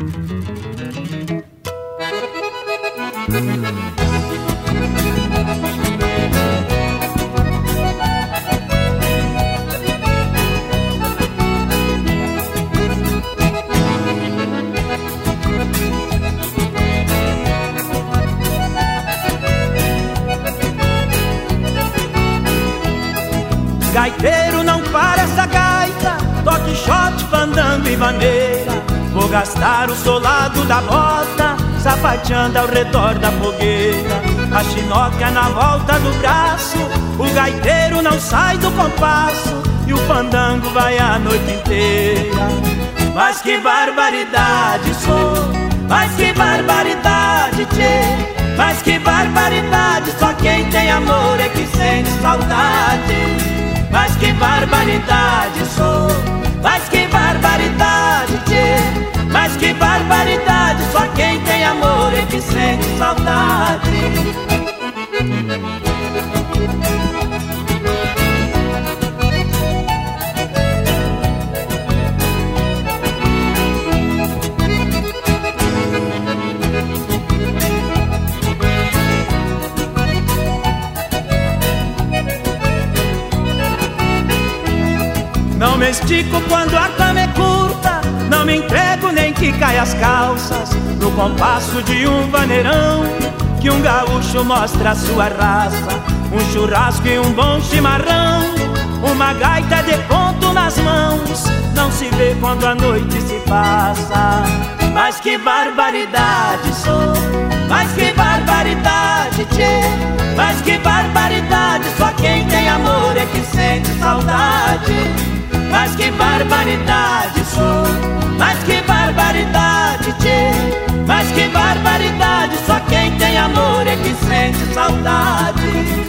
Gaiteiro, não para essa gaita, toque shot, fandango e vaneira. Vou gastar o solado da bota, sapateando ao redor da fogueira. A chinoca na volta do braço, o gaiteiro não sai do compasso, e o fandango vai a noite inteira. Mas que barbaridade sou, mas que barbaridade, tchê. Mas que barbaridade, só quem tem amor é que sente saudade. Mas que barbaridade sou, mas que barbaridade, tchê. Mas que barbaridade, só quem tem amor é que sente saudade. Não me estico quando a cama é curta, não me entrego nem que caia as calças. No compasso de um vaneirão, que um gaúcho mostra a sua raça. Um churrasco e um bom chimarrão, uma gaita de ponto nas mãos, não se vê quando a noite se passa. Mas que barbaridade sou, mas que barbaridade, tchê. Mas que barbaridade, só quem tem amor é que sente saudade. Mas que barbaridade sou, mas que barbaridade, tchê. Mas que barbaridade, só quem tem amor é que sente saudade.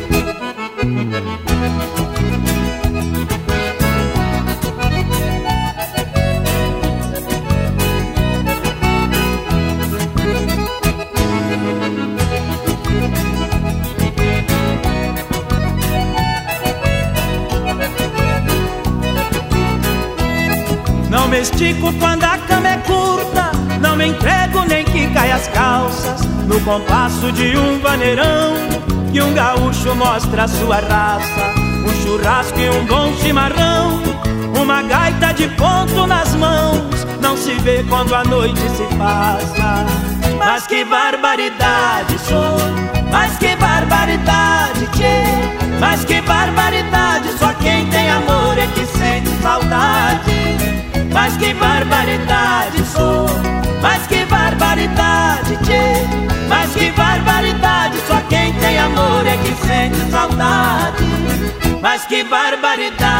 Não me estico quando a cama é curta, não me entrego nem que caia as calças. No compasso de um vaneirão, que um gaúcho mostra a sua raça. Um churrasco e um bom chimarrão, uma gaita de ponto nas mãos, não se vê quando a noite se passa. Mas que barbaridade sou, mas que barbaridade, tchê. Mas que barbaridade, só quem tem amor é que sente saudade. Mas que barbaridade sou, mas que barbaridade, tchê. Mas que barbaridade, só quem tem amor é que sente saudade. Mas que barbaridade.